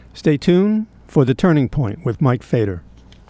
Stay tuned for The Turning Point with Mike Fader.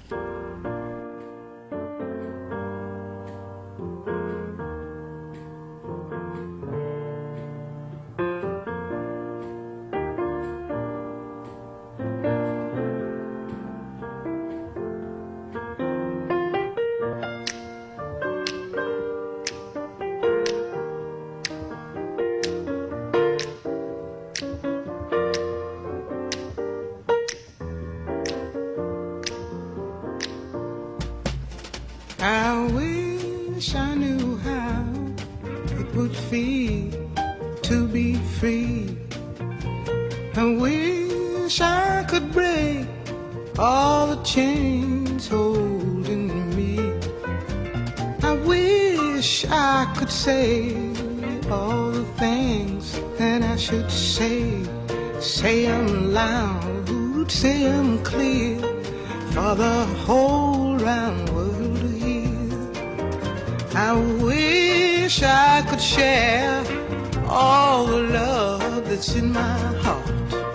I wish I knew how it would feel to be free. I wish I could break all the chains holding me. I wish I could say all the things that I should say. Say them loud, say them clear, for the whole round world to hear. I wish I could share all the love that's in my heart.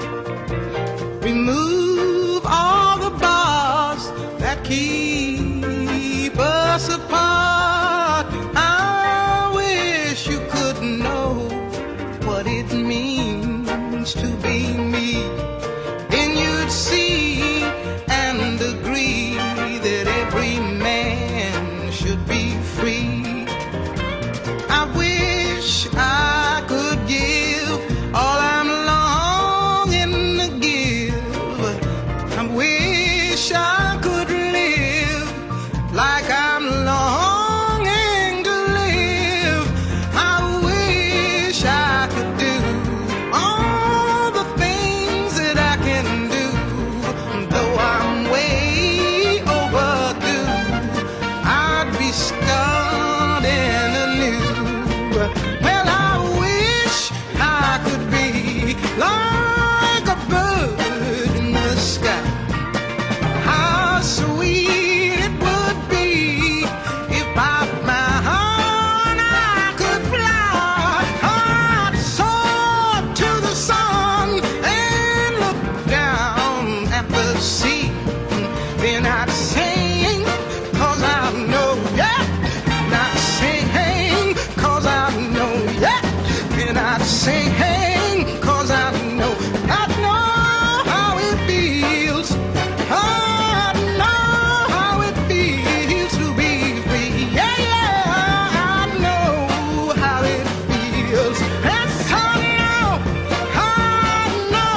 Remove all the bars that keep us apart. I wish you could know what it means to be me. Then you'd see and agree that every man should be free. I wish I could give all I'm longing to give. I wish I could live like I'm longing to live. I wish I could do all the things that I can do. Though I'm way overdue, I'd be starting anew. Well, I wish I could be like a bird in the sky. How sweet it would be if by my heart I could fly. I'd soar to the sun and look down at the sea. Then I'd sing, 'cause I know, yeah. Not sing, 'cause I know, yeah. Then I'd sing, 'cause I know how it feels. I know how it feels to be free. Yeah, yeah, I know how it feels. Yes, I know how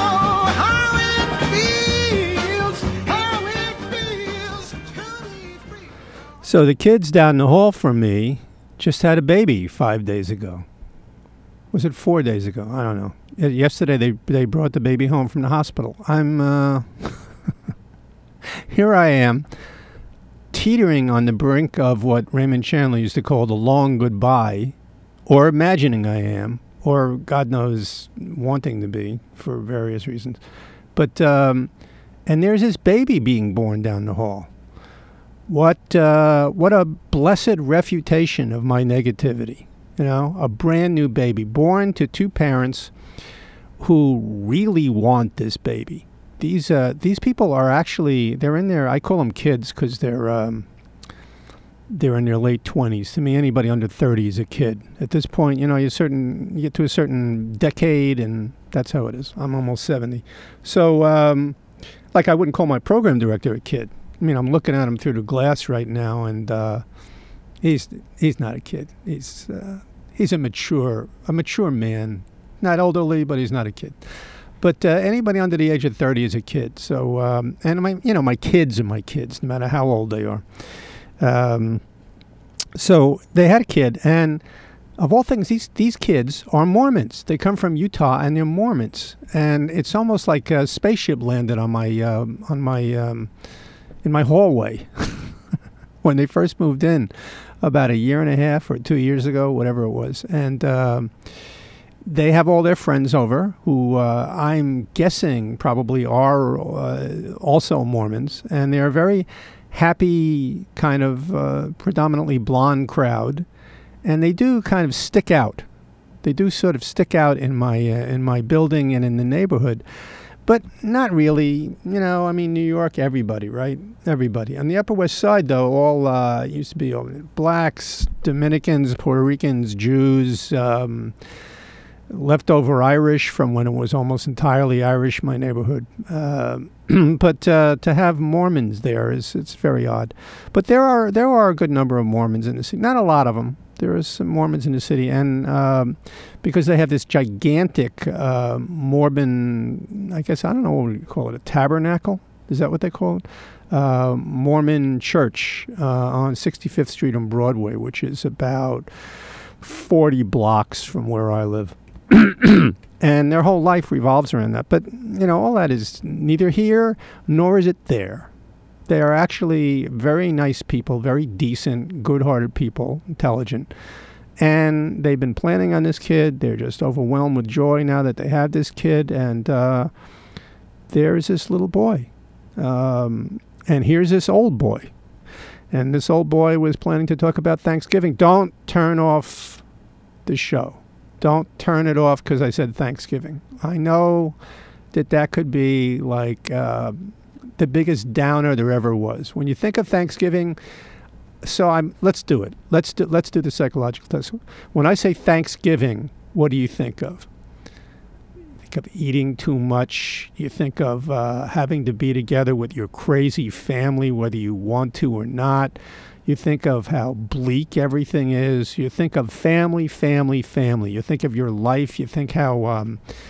it feels to be free. So the kids down the hall from me just had a baby 5 days ago. Was it 4 days ago? I don't know. Yesterday they brought the baby home from the hospital. I'm here I am, teetering on the brink of what Raymond Chandler used to call the long goodbye, or imagining I am, or God knows wanting to be for various reasons. But and there's this baby being born down the hall. What a blessed refutation of my negativity. You know, a brand new baby born to two parents who really want this baby. These people are actually, they're in their, I call them kids because they're in their late 20s. To me, anybody under 30 is a kid. At this point, you know, you get to a certain decade, and that's how it is. I'm almost 70. So, like, I wouldn't call my program director a kid. I mean, I'm looking at him through the glass right now, and he's not a kid. He's a mature man. Not elderly, but he's not a kid. But anybody under the age of 30 is a kid. So, and my kids are my kids, no matter how old they are. So they had a kid, and of all things, these kids are Mormons. They come from Utah, and they're Mormons. And it's almost like a spaceship landed on my in my hallway when they first moved in about a year and a half or 2 years ago, whatever it was. And they have all their friends over who I'm guessing probably are also Mormons. And they're a very happy, kind of predominantly blonde crowd. And they do kind of stick out. They do sort of stick out in my building and in the neighborhood. But not really. You know, I mean, New York, everybody, right? Everybody. On the Upper West Side, though, all used to be blacks, Dominicans, Puerto Ricans, Jews, leftover Irish from when it was almost entirely Irish, my neighborhood. But to have Mormons there it's very odd. But there are a good number of Mormons in the city. Not a lot of them. There are some Mormons in the city, and because they have this gigantic Mormon, I guess, I don't know what you call it, a tabernacle? Is that what they call it? Mormon church on 65th Street on Broadway, which is about 40 blocks from where I live. And their whole life revolves around that. But, you know, all that is neither here nor is it there. They are actually very nice people, very decent, good-hearted people, intelligent. And they've been planning on this kid. They're just overwhelmed with joy now that they have this kid. And there's this little boy. And here's this old boy. And this old boy was planning to talk about Thanksgiving. Don't turn off the show. Don't turn it off because I said Thanksgiving. I know that could be like the biggest downer there ever was. When you think of Thanksgiving, let's do it. Let's do the psychological test. When I say Thanksgiving, what do you think of? You think of eating too much. You think of having to be together with your crazy family, whether you want to or not. You think of how bleak everything is. You think of family, family, family. You think of your life. You think how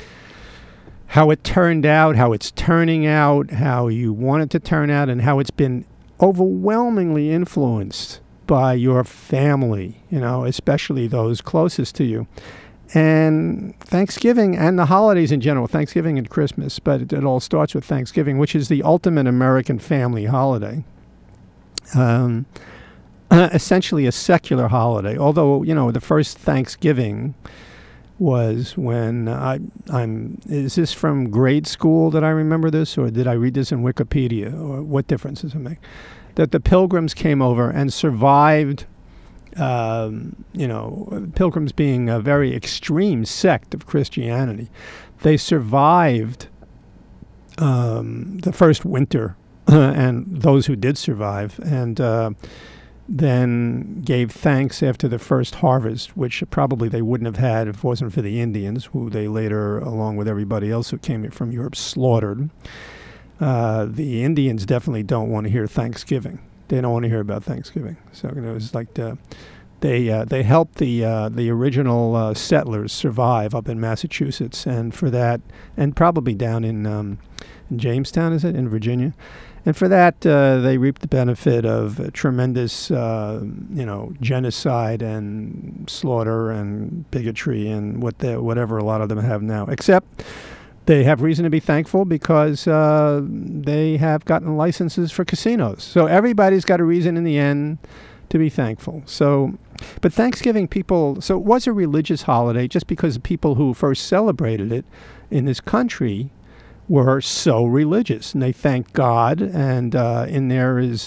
it turned out, how it's turning out, how you want it to turn out, and how it's been overwhelmingly influenced by your family, you know, especially those closest to you. And Thanksgiving and the holidays in general, Thanksgiving and Christmas, but it all starts with Thanksgiving, which is the ultimate American family holiday. Essentially a secular holiday, although, you know, the first Thanksgiving was when is this from grade school that I remember this, or did I read this in Wikipedia, or what difference does it make? That the Pilgrims came over and survived, you know, Pilgrims being a very extreme sect of Christianity. They survived the first winter, and those who did survive, and then gave thanks after the first harvest, which probably they wouldn't have had if it wasn't for the Indians, who they later, along with everybody else who came from Europe, slaughtered. The Indians definitely don't want to hear Thanksgiving. They don't want to hear about Thanksgiving. So, you know, it's like they helped the original settlers survive up in Massachusetts, and for that, and probably down in Jamestown, is it, in Virginia? And for that, they reaped the benefit of tremendous, genocide and slaughter and bigotry and whatever a lot of them have now. Except they have reason to be thankful because they have gotten licenses for casinos. So everybody's got a reason in the end to be thankful. So, but Thanksgiving so it was a religious holiday just because the people who first celebrated it in this country were so religious, and they thanked God, and in there is,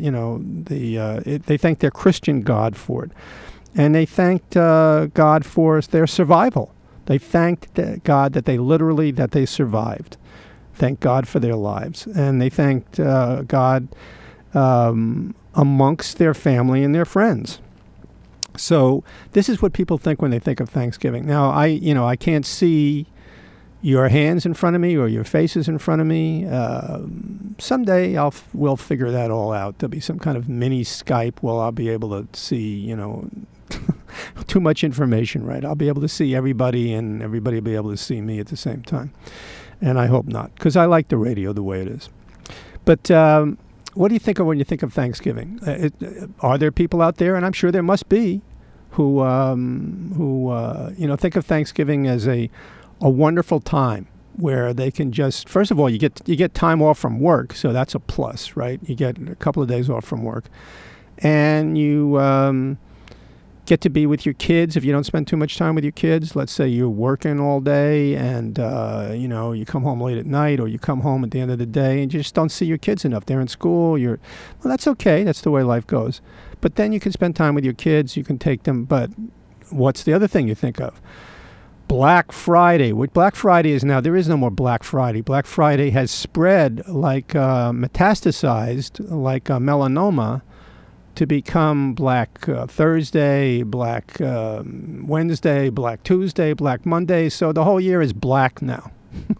they thanked their Christian God for it, and they thanked God for their survival. They thanked God that they survived. Thank God for their lives, and they thanked God amongst their family and their friends. So this is what people think when they think of Thanksgiving. Now, I can't see your hands in front of me or your faces in front of me. Someday we'll figure that all out. There'll be some kind of mini Skype where I'll be able to see, too much information, right? I'll be able to see everybody and everybody will be able to see me at the same time. And I hope not, because I like the radio the way it is. But what do you think of when you think of Thanksgiving? Are there people out there, and I'm sure there must be, who think of Thanksgiving as a wonderful time where they can just, first of all, you get time off from work, so that's a plus, right? You get a couple of days off from work, and you get to be with your kids if you don't spend too much time with your kids. Let's say you're working all day and you come home late at night, or you come home at the end of the day and you just don't see your kids enough. They're in school. Well, that's okay. That's the way life goes. But then you can spend time with your kids. You can take them. But what's the other thing you think of? Black Friday. What Black Friday is now, there is no more Black Friday. Black Friday has spread like metastasized like melanoma to become Black Thursday, Black Wednesday, Black Tuesday, Black Monday. So the whole year is black now.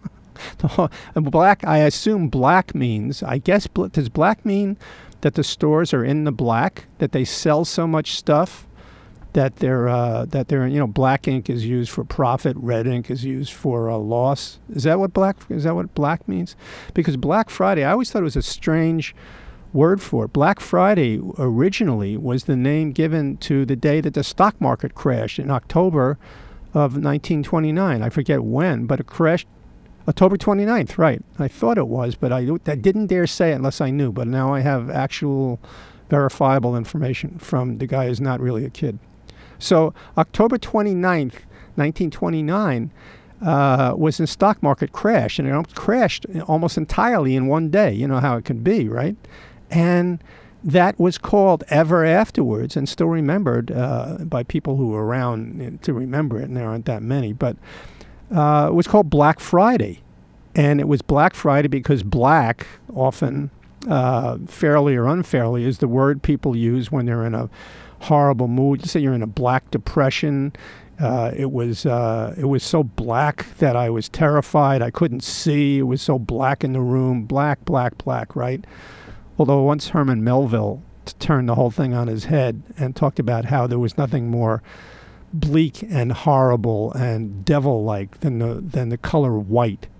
Black, I assume black means, I guess, does black mean that the stores are in the black, that they sell so much stuff that they're black ink is used for profit, red ink is used for loss. Is that what black means? Because Black Friday, I always thought it was a strange word for it. Black Friday originally was the name given to the day that the stock market crashed in October of 1929. I forget when, but it crashed October 29th, right. I thought it was, but I didn't dare say it unless I knew. But now I have actual verifiable information from the guy who's not really a kid. So October 29th, 1929 was the stock market crash, and it crashed almost entirely in one day. You know how it can be, right? And that was called ever afterwards and still remembered by people who were around to remember it, and there aren't that many. But it was called Black Friday. And it was Black Friday because black, often fairly or unfairly, is the word people use when they're in a horrible mood. You say you're in a black depression. It was so black that I was terrified. I couldn't see. It was so black in the room. Black, black, black, right? Although once Herman Melville turned the whole thing on his head and talked about how there was nothing more bleak and horrible and devil-like than the color white.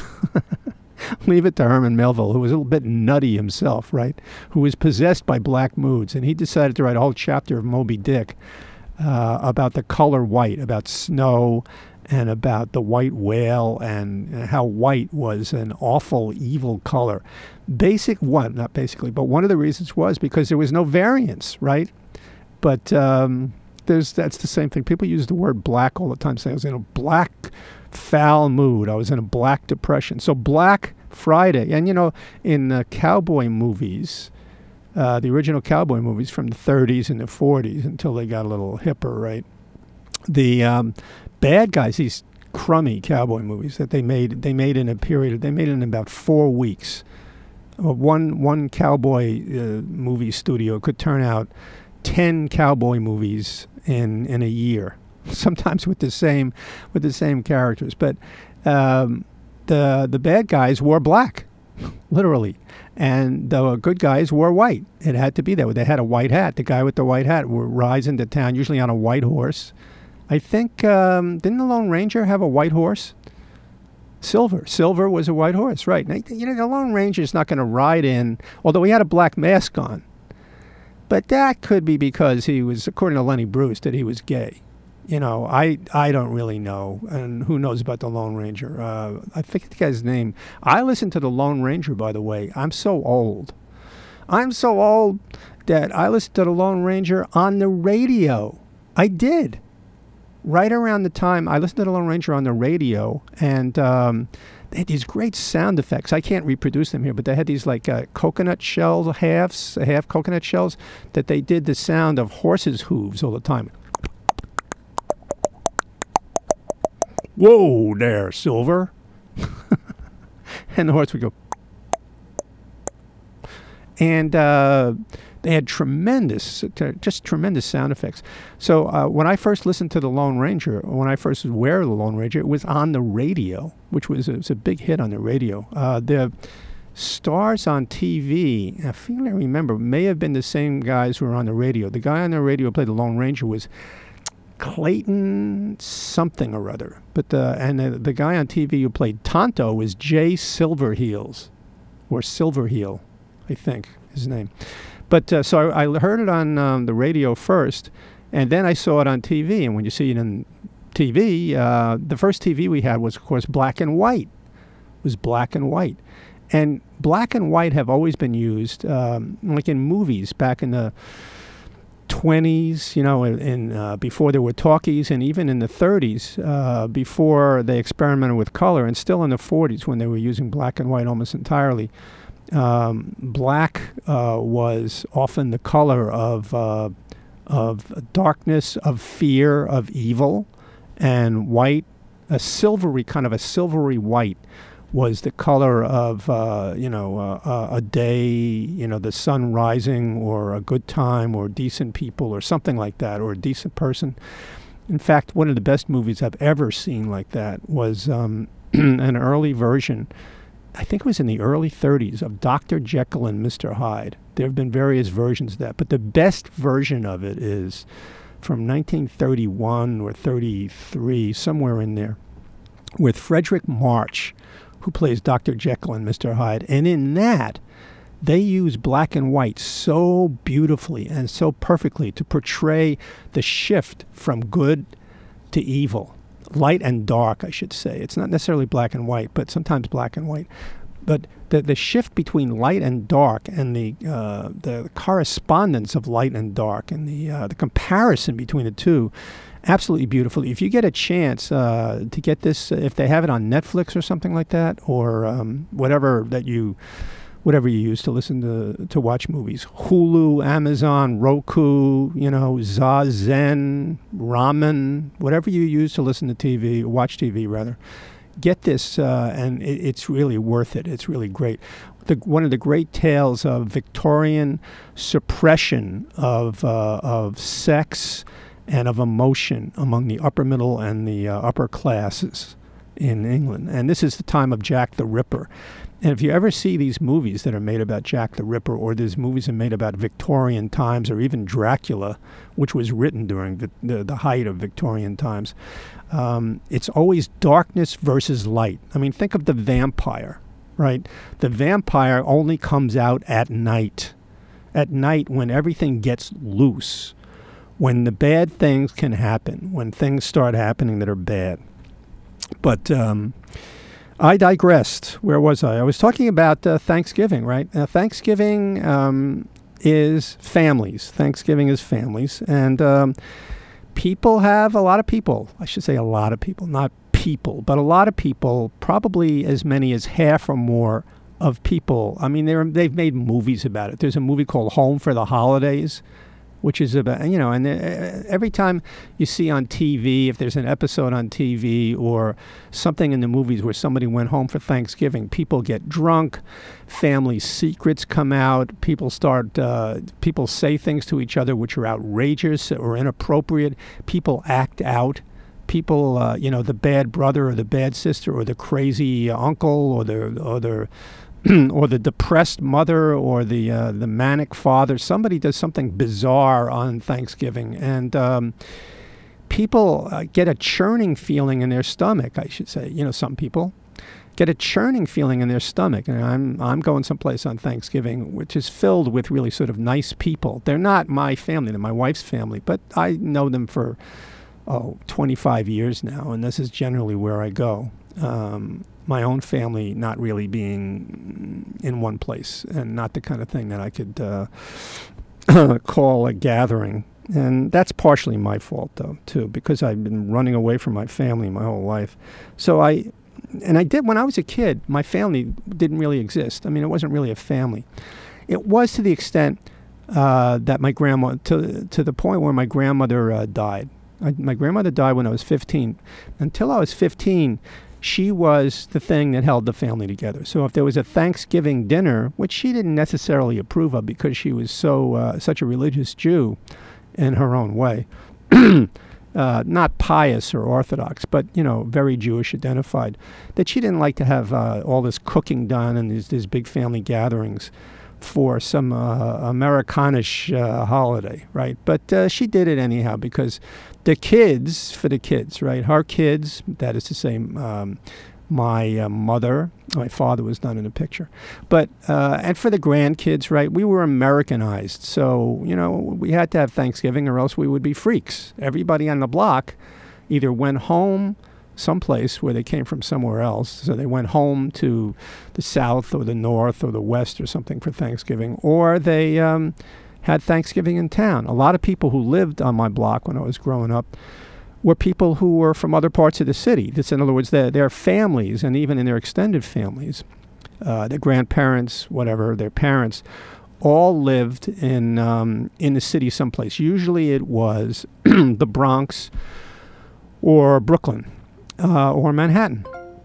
Leave it to Herman Melville, who was a little bit nutty himself, right? Who was possessed by black moods, and he decided to write a whole chapter of Moby Dick about the color white, about snow, and about the white whale, and how white was an awful, evil color. Not basically, but one of the reasons was because there was no variance, right? But that's the same thing. People use the word black all the time, saying I was in a black, foul mood. I was in a black depression. So Black Friday, and in the cowboy movies, the original cowboy movies from the 30s and the 40s until they got a little hipper, right? The bad guys, these crummy cowboy movies that they made in about 4 weeks. One cowboy movie studio could turn out 10 cowboy movies in a year, sometimes with the same characters. But the bad guys wore black, literally, and the good guys wore white. It had to be that way. They had a white hat. The guy with the white hat would rise into town, usually on a white horse. I think, didn't the Lone Ranger have a white horse? Silver was a white horse, right. Now, the Lone Ranger's not going to ride in, although he had a black mask on. But that could be because he was, according to Lenny Bruce, that he was gay. I don't really know, and who knows about the Lone Ranger. I forget the guy's name. I listened to the Lone Ranger, by the way. I'm so old that I listened to the Lone Ranger on the radio. I did. Right around the time I listened to the Lone Ranger on the radio, and they had these great sound effects. I can't reproduce them here, but they had these like coconut shell half coconut shells that they did the sound of horses' hooves all the time. Whoa there, Silver. And the horse would go. And they had tremendous sound effects. So when I first listened to the Lone Ranger, when I first was aware of the Lone Ranger, it was on the radio, which was a big hit on the radio. The stars on TV, I feel I remember, may have been the same guys who were on the radio. The guy on the radio who played the Lone Ranger was Clayton something or other. But the guy on TV who played Tonto was Jay Silverheels, or Silverheel, I think his name. But so I heard it on the radio first, and then I saw it on TV. And when you see it on TV, the first TV we had was, of course, black and white. It was black and white. And black and white have always been used, like in movies back in the 20s, before there were talkies, and even in the 30s, before they experimented with color, and still in the 40s when they were using black and white almost entirely. Black was often the color of darkness, of fear, of evil, and white a silvery white was the color of a day, the sun rising, or a good time, or decent people, or something like that, or a decent person. In fact, one of the best movies I've ever seen like that was an early version, I think it was in the early 30s, of Dr. Jekyll and Mr. Hyde. There have been various versions of that, but the best version of it is from 1931 or 33, somewhere in there, with Frederick March, who plays Dr. Jekyll and Mr. Hyde. And in that, they use black and white so beautifully and so perfectly to portray the shift from good to evil. Light and dark, I should say. It's not necessarily black and white, but sometimes black and white. But the shift between light and dark, and the correspondence of light and dark, and the comparison between the two, absolutely beautiful. If you get a chance to get this, if they have it on Netflix or something like that, or whatever you use to listen to watch movies, Hulu, Amazon, Roku, Zazen, Ramen, whatever you use to listen to TV, watch TV rather, get this, and it's really worth it. It's really great. One of the great tales of Victorian suppression of sex and of emotion among the upper middle and the upper classes in England. And this is the time of Jack the Ripper. And if you ever see these movies that are made about Jack the Ripper, or these movies that are made about Victorian times, or even Dracula, which was written during the height of Victorian times, it's always darkness versus light. I mean, think of the vampire, right? The vampire only comes out at night. At night, when everything gets loose, when the bad things can happen, when things start happening that are bad. But I digressed. Where was I? I was talking about Thanksgiving, right? Thanksgiving is families. Thanksgiving is families. And a lot of people, not people, but a lot of people, probably as many as half or more of people. I mean, they've made movies about it. There's a movie called Home for the Holidays, which is about, and every time you see on TV, if there's an episode on TV or something in the movies where somebody went home for Thanksgiving, people get drunk, family secrets come out, people say things to each other which are outrageous or inappropriate, people act out. People, the bad brother or the bad sister or the crazy uncle or the or the depressed mother or the manic father. Somebody does something bizarre on Thanksgiving, and people get a churning feeling in their stomach, I should say. Some people get a churning feeling in their stomach. And I'm going someplace on Thanksgiving, which is filled with really sort of nice people. They're not my family, they're my wife's family, but I know them for 25 years now, and this is generally where I go. My own family not really being in one place, and not the kind of thing that I could call a gathering. And that's partially my fault, though, too, because I've been running away from my family my whole life. So I did, when I was a kid, my family didn't really exist. I mean, it wasn't really a family. It was to the extent that my grandma, to the point where my grandmother died. My grandmother died when I was 15. Until I was 15, she was the thing that held the family together. So if there was a Thanksgiving dinner, which she didn't necessarily approve of because she was such a religious Jew in her own way, not pious or Orthodox, but, very Jewish identified, that she didn't like to have all this cooking done and these big family gatherings for some Americanish holiday, right? But she did it anyhow because for the kids, right? Her kids, that is to say, my mother, my father was not in the picture, but and for the grandkids, right? We were Americanized, so we had to have Thanksgiving, or else we would be freaks. Everybody on the block either went home someplace where they came from somewhere else, so they went home to the South or the North or the West or something for Thanksgiving, or they had Thanksgiving in town. A lot of people who lived on my block when I was growing up were people who were from other parts of the city. This, in other words, their families, and even in their extended families, their grandparents, whatever, their parents, all lived in the city someplace. Usually it was the Bronx or Brooklyn. or Manhattan.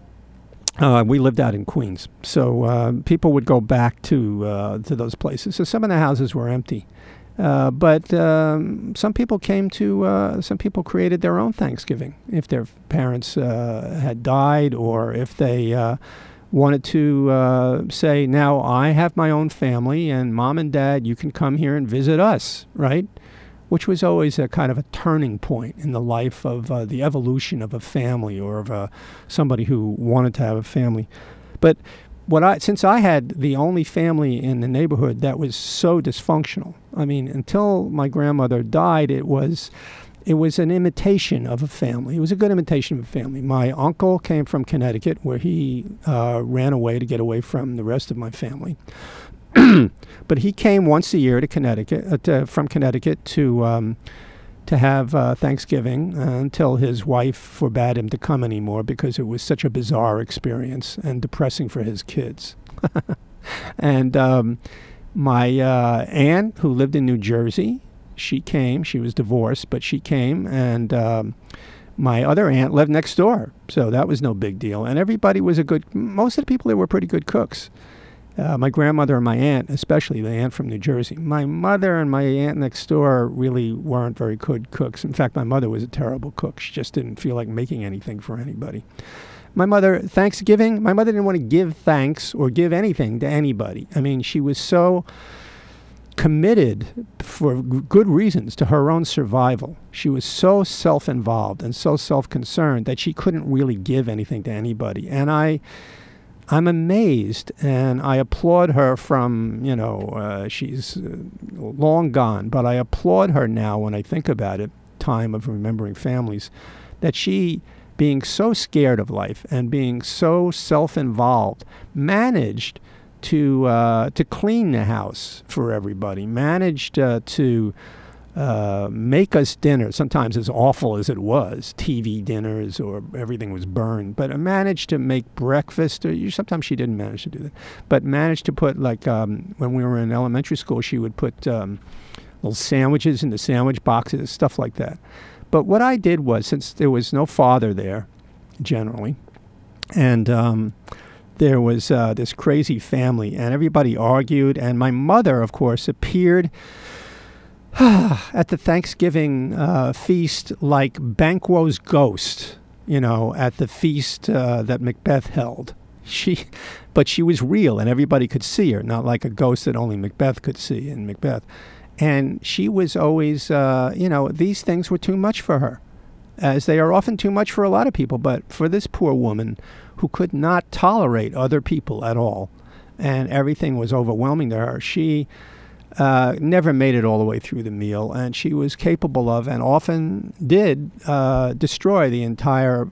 We lived out in Queens, so people would go back to those places. So some of the houses were empty, but some people some people created their own Thanksgiving if their parents had died, or if they wanted to say, now I have my own family, and Mom and Dad, you can come here and visit us, right? Which was always a kind of a turning point in the life of the evolution of a family, or of somebody who wanted to have a family. But since I had the only family in the neighborhood that was so dysfunctional, I mean, until my grandmother died, it was an imitation of a family. It was a good imitation of a family. My uncle came from Connecticut, where he ran away to get away from the rest of my family. But he came once a year to Connecticut, from Connecticut to have Thanksgiving until his wife forbade him to come anymore because it was such a bizarre experience and depressing for his kids. And my aunt, who lived in New Jersey, she came. She was divorced, but she came, and my other aunt lived next door, so that was no big deal. And everybody was most of the people there were pretty good cooks. My grandmother and my aunt, especially the aunt from New Jersey. My mother and my aunt next door really weren't very good cooks. In fact, my mother was a terrible cook. She just didn't feel like making anything for anybody. Thanksgiving, my mother didn't want to give thanks or give anything to anybody. I mean, she was so committed, for good reasons, to her own survival. She was so self-involved and so self-concerned that she couldn't really give anything to anybody. And I'm amazed, and I applaud her she's long gone, but I applaud her now when I think about it, time of remembering families, that she, being so scared of life and being so self-involved, managed to clean the house for everybody, managed to make us dinner, sometimes as awful as it was, TV dinners, or everything was burned, but managed to make breakfast, or sometimes she didn't manage to do that, but managed to put, like, when we were in elementary school, she would put little sandwiches in the sandwich boxes, stuff like that. But what I did was, since there was no father there, generally, and there was this crazy family, and everybody argued, and my mother, of course, appeared at the Thanksgiving feast like Banquo's ghost, at the feast that Macbeth held. But she was real, and everybody could see her, not like a ghost that only Macbeth could see in Macbeth. And she was always, these things were too much for her, as they are often too much for a lot of people. But for this poor woman who could not tolerate other people at all, and everything was overwhelming to her, she never made it all the way through the meal, and she was capable of, and often did, destroy the entire,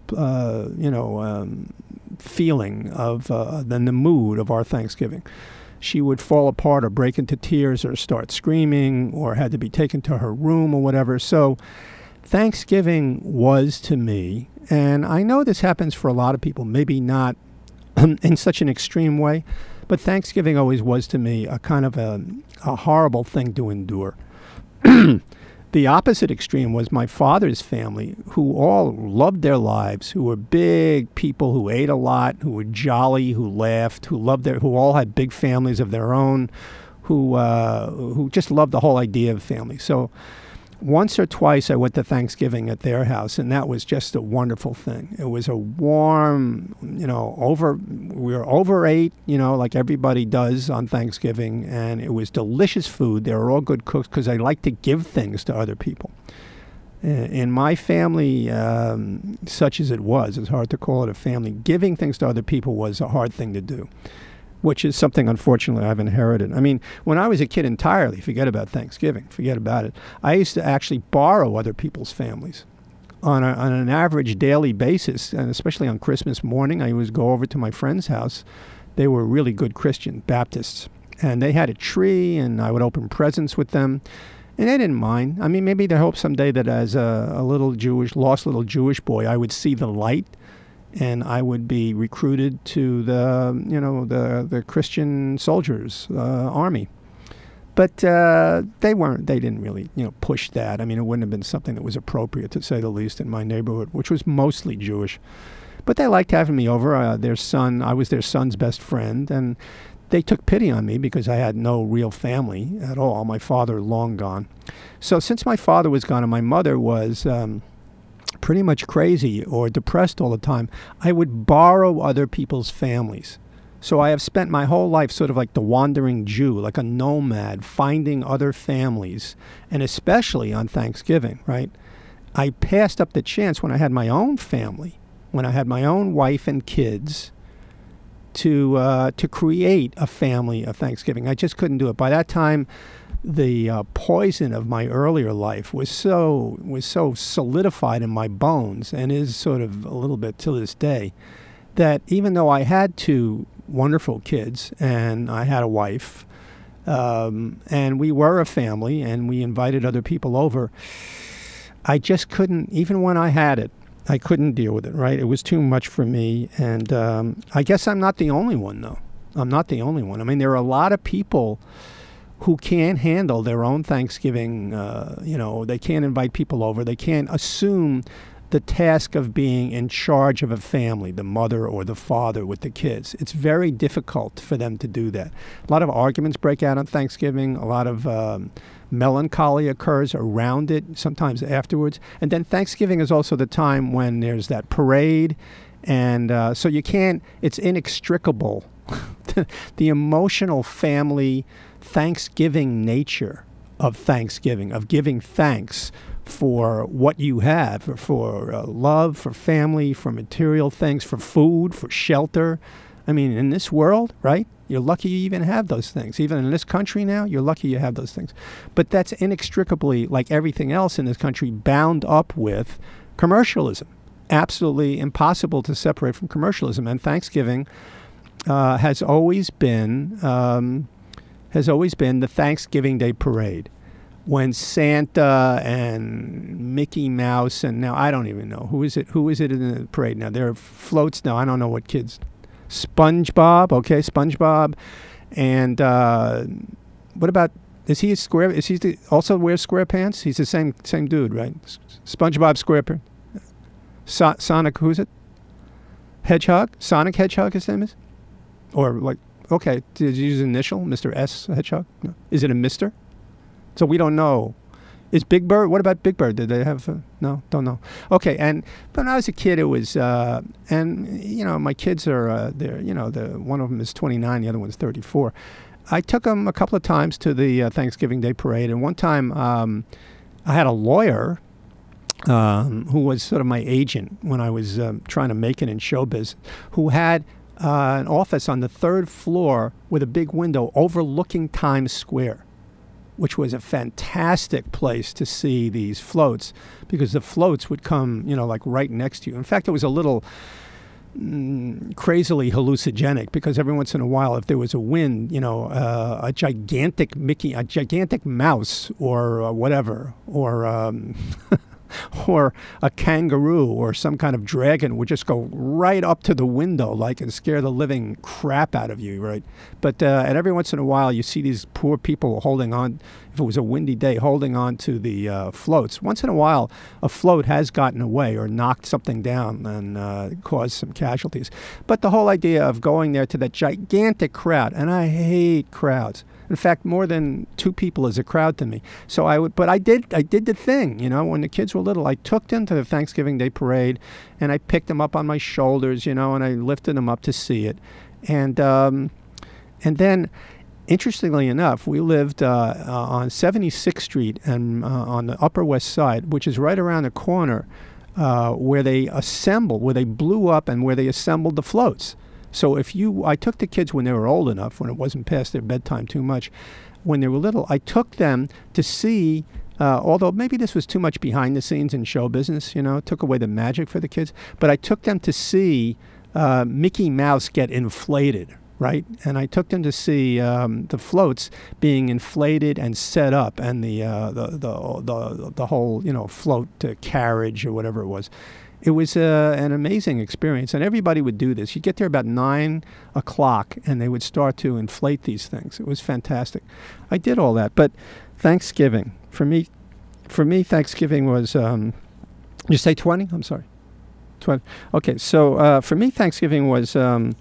feeling of the mood of our Thanksgiving. She would fall apart or break into tears or start screaming, or had to be taken to her room or whatever. So Thanksgiving was, to me, and I know this happens for a lot of people, maybe not in such an extreme way, but Thanksgiving always was, to me, a kind of a horrible thing to endure. The opposite extreme was my father's family, who all loved their lives, who were big people, who ate a lot, who were jolly, who laughed, who all had big families of their own, who just loved the whole idea of family. So once or twice I went to Thanksgiving at their house, and that was just a wonderful thing. It was a warm, we were overate, like everybody does on Thanksgiving, and it was delicious food. They were all good cooks because I like to give things to other people. In my family, such as it was, it's hard to call it a family, giving things to other people was a hard thing to do, which is something, unfortunately, I've inherited. I mean, when I was a kid entirely, forget about Thanksgiving, forget about it. I used to actually borrow other people's families on an average daily basis, and especially on Christmas morning. I would go over to my friend's house. They were really good Christian Baptists, and they had a tree, and I would open presents with them, and they didn't mind. I mean, maybe they hoped someday that as a lost little Jewish boy, I would see the light, and I would be recruited to the Christian soldiers army. But they didn't really, push that. I mean, it wouldn't have been something that was appropriate, to say the least, in my neighborhood, which was mostly Jewish. But they liked having me over. I was their son's best friend, and they took pity on me because I had no real family at all. My father long gone. So since my father was gone and my mother was pretty much crazy or depressed all the time, I would borrow other people's families. So I have spent my whole life sort of like the wandering Jew, like a nomad, finding other families, and especially on Thanksgiving, right? I passed up the chance when I had my own family, when I had my own wife and kids, to create a family of Thanksgiving. I just couldn't do it. By that time, the poison of my earlier life was so solidified in my bones, and is sort of a little bit to this day, that even though I had two wonderful kids and I had a wife, and we were a family and we invited other people over, I just couldn't, even when I had it, I couldn't deal with it, right? It was too much for me. And I guess I'm not the only one, though. I'm not the only one. I mean, there are a lot of people who can't handle their own Thanksgiving. They can't invite people over. They can't assume the task of being in charge of a family, the mother or the father with the kids. It's very difficult for them to do that. A lot of arguments break out on Thanksgiving. A lot of melancholy occurs around it, sometimes afterwards. And then Thanksgiving is also the time when there's that parade. And so it's inextricable. The emotional family Thanksgiving nature of Thanksgiving, of giving thanks for what you have, for love, for family, for material things, for food, for shelter. I mean, in this world, right? You're lucky you even have those things. Even in this country now, you're lucky you have those things. But that's inextricably, like everything else in this country, bound up with commercialism. Absolutely impossible to separate from commercialism. And Thanksgiving has always been the Thanksgiving Day parade, when Santa and Mickey Mouse, and now I don't even know who is it in the parade now. There are floats now. I don't know what kids. SpongeBob, okay, SpongeBob, and what about? Is he also wears square pants? He's the same dude, right? SpongeBob SquarePants. Sonic, who's it? Hedgehog, Sonic Hedgehog, his name is, or like, okay, did you use an initial, Mr. S Hedgehog? No. Is it a Mister? So we don't know. Is Big Bird? What about Big Bird? Did they have? No, don't know. Okay, but when I was a kid, it was, my kids are they're, one of them is 29, the other one's 34. I took them a couple of times to the Thanksgiving Day parade, and one time I had a lawyer who was sort of my agent when I was trying to make it in showbiz, who had an office on the third floor with a big window overlooking Times Square, which was a fantastic place to see these floats, because the floats would come, like right next to you. In fact, it was a little crazily hallucinogenic, because every once in a while, if there was a wind, a gigantic mouse or whatever, or or a kangaroo or some kind of dragon would just go right up to the window, and scare the living crap out of you, right? But and every once in a while, you see these poor people holding on, if it was a windy day, holding on to the floats. Once in a while, a float has gotten away or knocked something down and caused some casualties. But the whole idea of going there to that gigantic crowd, and I hate crowds. In fact, more than two people is a crowd to me. So I did the thing, when the kids were little. I took them to the Thanksgiving Day parade, and I picked them up on my shoulders, and I lifted them up to see it. And then, interestingly enough, we lived on 76th Street and on the Upper West Side, which is right around the corner where they blew up and where they assembled the floats. So I took the kids when they were old enough, when it wasn't past their bedtime too much, when they were little, I took them to see, although maybe this was too much behind the scenes in show business, took away the magic for the kids, but I took them to see Mickey Mouse get inflated, right? And I took them to see the floats being inflated and set up, and the whole, float carriage or whatever it was. It was an amazing experience, and everybody would do this. You'd get there about 9 o'clock, and they would start to inflate these things. It was fantastic. I did all that, but Thanksgiving, for me, Thanksgiving was, you say 20? I'm sorry. 20. Okay, so for me, Thanksgiving was an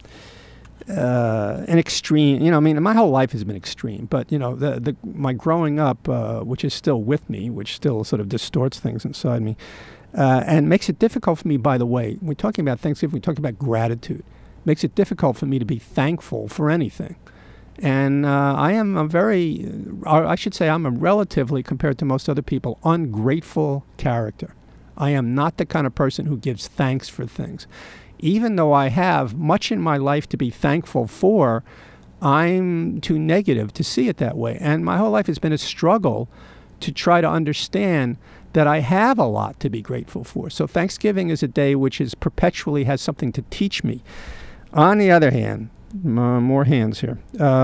extreme. You know, I mean, my whole life has been extreme, but, you know, my growing up, which is still with me, which still sort of distorts things inside me, and makes it difficult for me, by the way, when we're talking about Thanksgiving, we're talking about gratitude. Makes it difficult for me to be thankful for anything. And I am I'm a relatively, compared to most other people, ungrateful character. I am not the kind of person who gives thanks for things. Even though I have much in my life to be thankful for, I'm too negative to see it that way. And my whole life has been a struggle to try to understand that I have a lot to be grateful for. So Thanksgiving is a day which is perpetually has something to teach me. On the other hand, more hands here.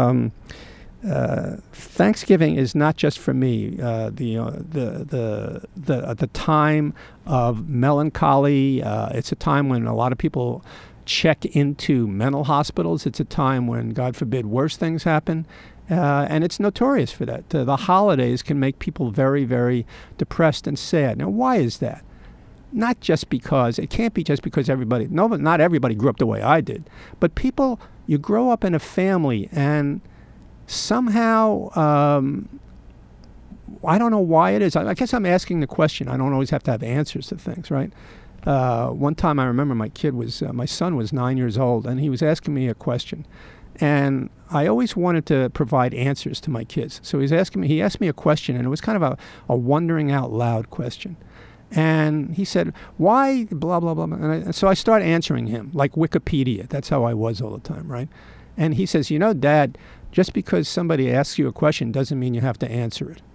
Thanksgiving is not just for me the time of melancholy. It's a time when a lot of people check into mental hospitals. It's a time when, God forbid, worse things happen. And it's notorious for that. The holidays can make people very, very depressed and sad. Now, why is that? Not just because, it can't be just because not everybody grew up the way I did. But people, you grow up in a family and somehow, I don't know why it is. I guess I'm asking the question. I don't always have to have answers to things, right? One time I remember my son was 9 years old, and he was asking me a question. And I always wanted to provide answers to my kids. So he asked me a question, and it was kind of a wondering out loud question. And he said, why blah, blah, blah. And so I start answering him like Wikipedia. That's how I was all the time, right? And he says, Dad, just because somebody asks you a question doesn't mean you have to answer it.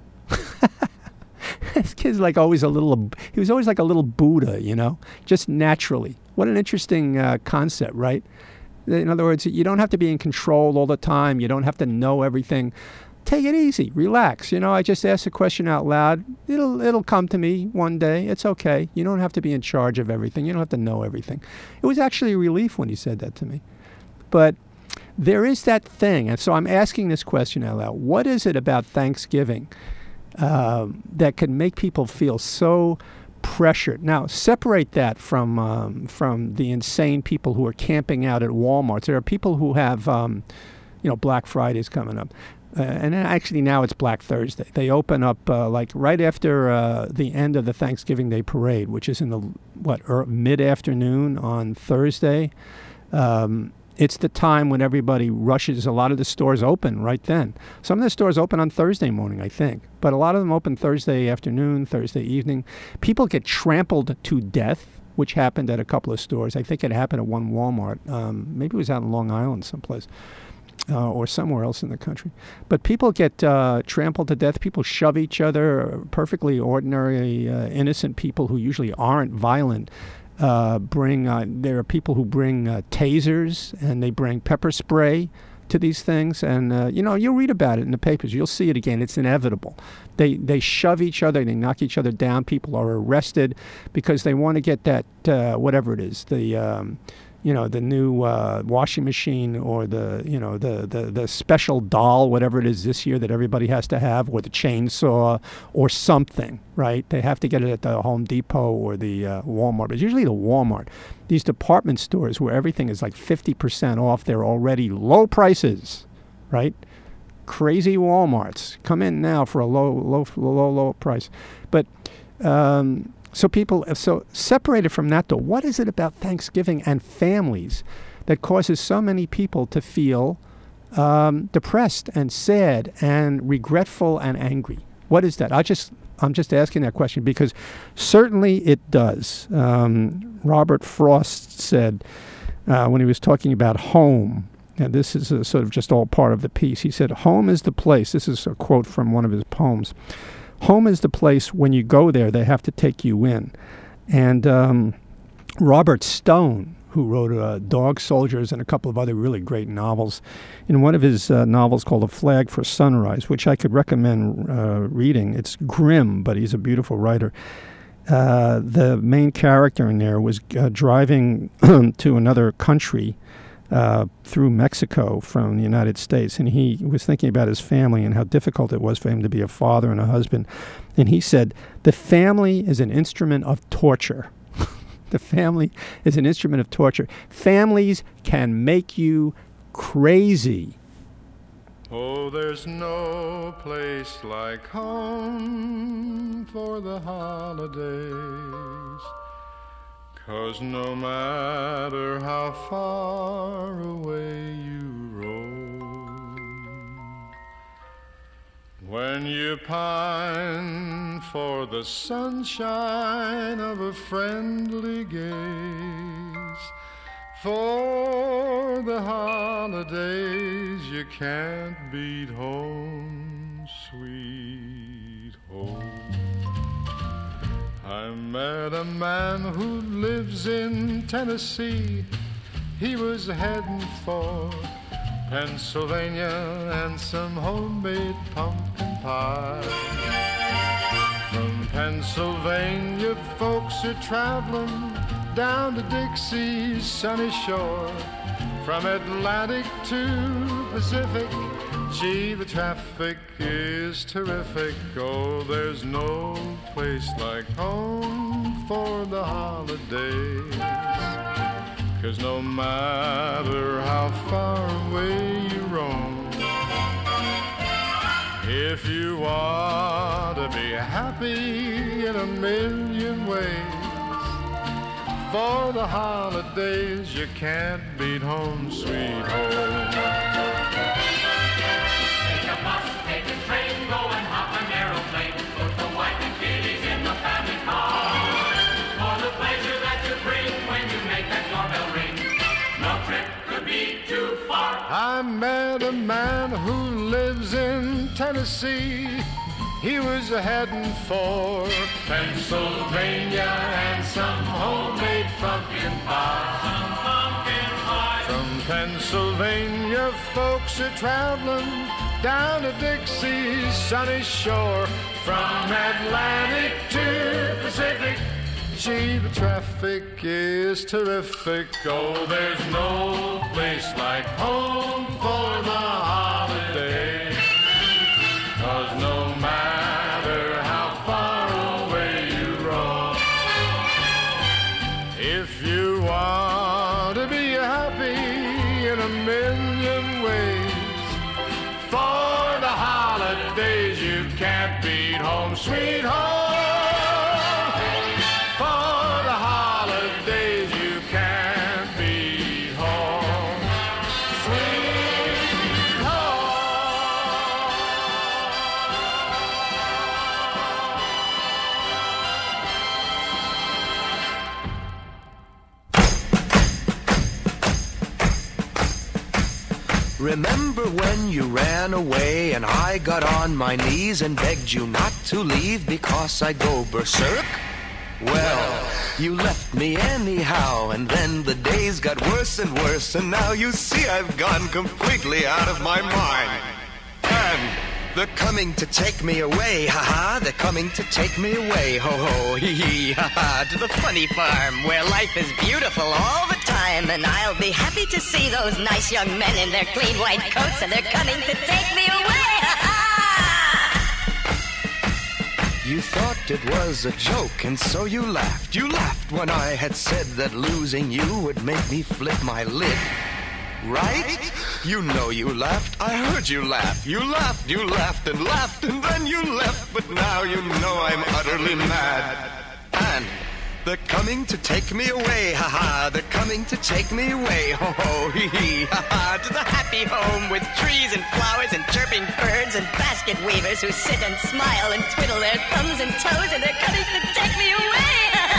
This kid's he was always like a little Buddha, just naturally. What an interesting concept, right? In other words, you don't have to be in control all the time. You don't have to know everything. Take it easy, relax. I just asked a question out loud. It'll come to me one day. It's okay. You don't have to be in charge of everything. You don't have to know everything. It was actually a relief when he said that to me. But there is that thing, and so I'm asking this question out loud. What is it about Thanksgiving that can make people feel so pressured? Now, separate that from the insane people who are camping out at Walmart. There are people who have, Black Friday's coming up. And actually now it's Black Thursday. They open up right after the end of the Thanksgiving Day parade, which is in the mid-afternoon on Thursday. It's the time when everybody rushes. A lot of the stores open right then. Some of the stores open on Thursday morning, I think. But a lot of them open Thursday afternoon, Thursday evening. People get trampled to death, which happened at a couple of stores. I think it happened at one Walmart. Maybe it was out in Long Island someplace. Or somewhere else in the country. But people get trampled to death. People shove each other. Perfectly ordinary, innocent people who usually aren't violent there are people who bring tasers, and they bring pepper spray to these things. And, you'll read about it in the papers. You'll see it again. It's inevitable. They shove each other. They knock each other down. People are arrested because they want to get that, whatever it is, the new washing machine, or the special doll, whatever it is this year that everybody has to have, or the chainsaw or something, right? They have to get it at the Home Depot or the Walmart. But it's usually the Walmart. These department stores where everything is like 50% off, they're already low prices, right? Crazy Walmarts. Come in now for a low price. But So separated from that, though, what is it about Thanksgiving and families that causes so many people to feel depressed and sad and regretful and angry? What is that? I'm just asking that question because certainly it does. Robert Frost said when he was talking about home, and this is sort of just all part of the piece, he said, "Home is the place." This is a quote from one of his poems. "Home is the place when you go there, they have to take you in." And Robert Stone, who wrote Dog Soldiers and a couple of other really great novels, in one of his novels called A Flag for Sunrise, which I could recommend reading. It's grim, but he's a beautiful writer. the main character in there was driving to another country through Mexico from the United States, and he was thinking about his family and how difficult it was for him to be a father and a husband. And he said, the family is an instrument of torture. The family is an instrument of torture. Families can make you crazy. Oh, there's no place like home for the holidays, 'cause no matter how far away you roam, when you pine for the sunshine of a friendly gaze, for the holidays you can't beat home, sweet home. I met a man who lives in Tennessee. He was heading for Pennsylvania and some homemade pumpkin pie. From Pennsylvania folks are traveling down to Dixie's sunny shore. From Atlantic to Pacific, gee, the traffic is terrific. Oh, there's no place like home for the holidays, 'cause no matter how far away you roam, if you want to be happy in a million ways, for the holidays you can't beat home, sweet home. Take a bus, take a train, go and hop an aeroplane, put the wife and kiddies in the family car. For the pleasure that you bring when you make that doorbell ring, no trip could be too far. I met a man who lives in Tennessee. He was heading for Pennsylvania and some homemade pumpkin pie. From Pennsylvania, folks are traveling down to Dixie's sunny shore. From Atlantic to Pacific, gee, the traffic is terrific. Oh, there's no place like home for the holidays, 'cause no matter how far away you roam, if you want to be happy in a million ways, for the holidays you can't beat home, sweet home. For the holidays you can't beat home, sweet home. Remember when you ran away and I got on my knees and begged you not to leave because I'd go berserk? Well, you left me anyhow, and then the days got worse and worse, and now you see I've gone completely out of my mind. And they're coming to take me away, ha-ha, they're coming to take me away, ho-ho, hee-hee, ha-ha, to the funny farm where life is beautiful all the time, and I'll be happy to see those nice young men in their clean white coats, and they're coming to take me away, ha-ha! You thought it was a joke, and so you laughed. You laughed when I had said that losing you would make me flip my lid. Right? You know you laughed. I heard you laugh. You laughed and laughed, and then you left. But now you know I'm utterly mad. And they're coming to take me away, ha-ha. They're coming to take me away, ho-ho, hee-hee, ha-ha. To the happy home with trees and flowers and chirping birds and basket weavers who sit and smile and twiddle their thumbs and toes, and they're coming to take me away,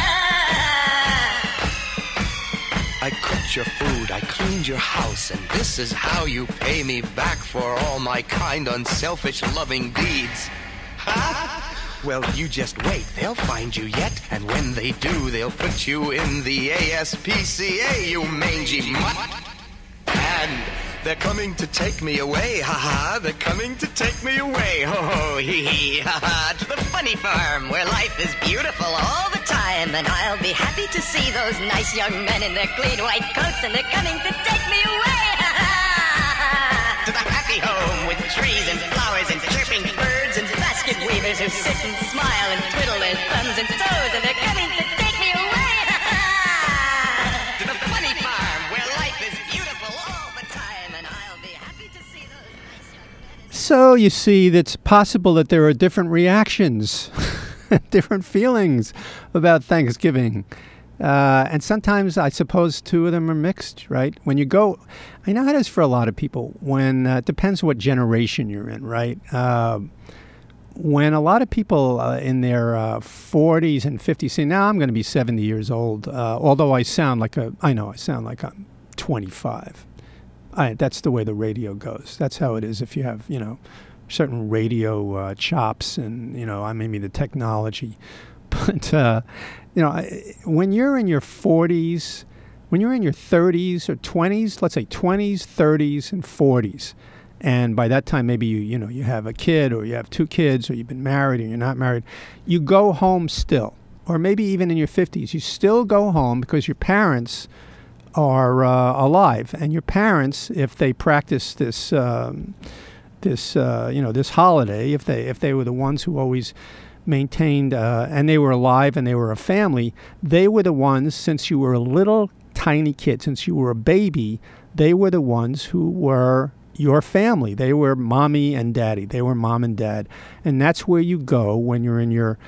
ha-ha. I cooked your food, I cleaned your house, and this is how you pay me back for all my kind, unselfish, loving deeds. Ha? Well, you just wait, they'll find you yet, and when they do, they'll put you in the ASPCA, you mangy mutt. And They're coming to take me away, ha-ha. They're coming to take me away, ho-ho, hee-hee, ha-ha. To the funny farm where life is beautiful all the time. And I'll be happy to see those nice young men in their clean white coats. And they're coming to take me away, ha-ha. To the happy home with trees and flowers and chirping birds and basket weavers who sit and smile and twiddle their thumbs and toes. And they're coming to take me away, ha-ha. To the funny farm where life is beautiful all the time. And I'll be happy to see those nice young men. So you see, it's possible that there are different reactions, different feelings about Thanksgiving. And sometimes I suppose two of them are mixed, right? When you go, I know it is for a lot of people, when it depends what generation you're in, right? When a lot of people in their 40s and 50s say, now I'm going to be 70 years old, although I sound like I'm 25. That's the way the radio goes. That's how it is if you have, certain radio chops and, maybe the technology. But, when you're in your 40s, when you're in your 30s or 20s, let's say 20s, 30s, and 40s, and by that time maybe you have a kid or you have two kids or you've been married or you're not married, you go home still. Or maybe even in your 50s, you still go home because your parents are alive. And your parents, if they practice this holiday, if they were the ones who always maintained, and they were alive and they were a family, they were the ones, since you were a little tiny kid, since you were a baby, they were the ones who were your family. They were mommy and daddy. They were mom and dad. And that's where you go when you're in your